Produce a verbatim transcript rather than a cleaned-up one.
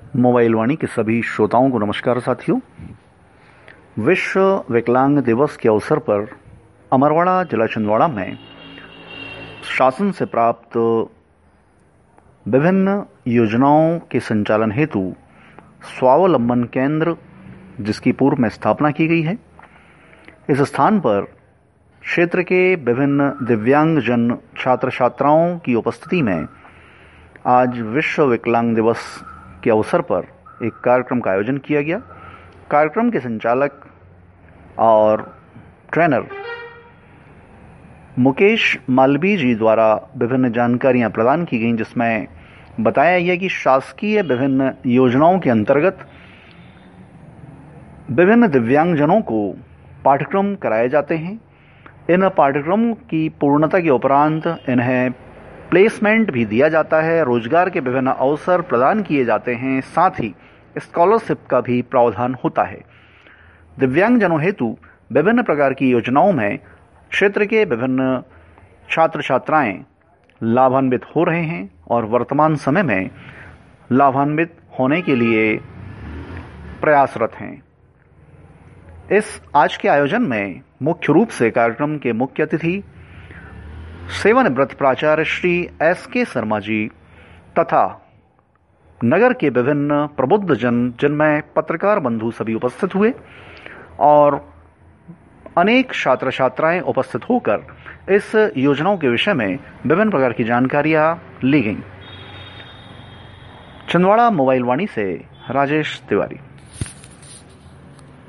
Mobile वाणी के सभी श्रोताओं को नमस्कार साथियों। विश्व विकलांग दिवस के अवसर पर अमरवाड़ा जिला छिंदवाड़ा में शासन से प्राप्त विभिन्न योजनाओं के संचालन हेतु स्वावलंबन केंद्र, जिसकी पूर्व में स्थापना की गई है, इस स्थान पर क्षेत्र के विभिन्न दिव्यांगजन छात्र छात्राओं की उपस्थिति में आज विश्व विकलांग दिवस के अवसर पर एक कार्यक्रम का आयोजन किया गया। कार्यक्रम के संचालक और ट्रेनर मुकेश मालवी जी द्वारा विभिन्न जानकारियां प्रदान की गईं, जिसमें बताया गया कि शासकीय विभिन्न योजनाओं के अंतर्गत विभिन्न दिव्यांगजनों को पाठ्यक्रम कराए जाते हैं। इन पाठ्यक्रमों की पूर्णता के उपरांत इन्हें प्लेसमेंट भी दिया जाता है, रोजगार के विभिन्न अवसर प्रदान किए जाते हैं, साथ ही स्कॉलरशिप का भी प्रावधान होता है। दिव्यांगजनों हेतु विभिन्न प्रकार की योजनाओं में क्षेत्र के विभिन्न छात्र छात्राएं लाभान्वित हो रहे हैं और वर्तमान समय में लाभान्वित होने के लिए प्रयासरत हैं। इस आज के आयोजन में मुख्य रूप से कार्यक्रम के मुख्य अतिथि सेवानिवृत्त प्राचार्य श्री एस के शर्मा जी तथा नगर के विभिन्न प्रबुद्ध जन, जिनमें पत्रकार बंधु सभी उपस्थित हुए और अनेक छात्र छात्राएं उपस्थित होकर इस योजनाओं के विषय में विभिन्न प्रकार की जानकारियां ली गईं। छिंदवाड़ा मोबाइल वाणी से राजेश तिवारी।